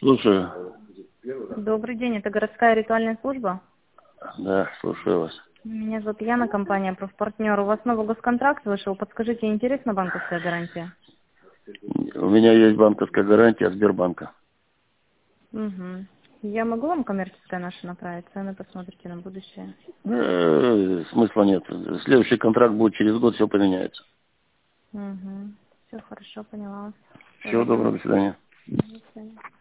Слушаю. Добрый день, это городская ритуальная служба? Да, слушаю вас. Меня зовут Яна, компания «Профпартнер». У вас новый госконтракт вышел, подскажите, интересна банковская гарантия? У меня есть банковская гарантия от Сбербанка. Угу. Я могу вам коммерческое наше направить? Цены посмотрите на будущее. Смысла нет. Следующий контракт будет через год, все поменяется. Угу. Все хорошо, поняла. Всего Всего доброго, доброго. до свидания. До свидания.